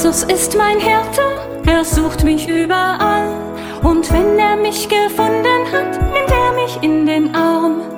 Jesus ist mein Hirte, er sucht mich überall. Und wenn er mich gefunden hat, nimmt er mich in den Arm.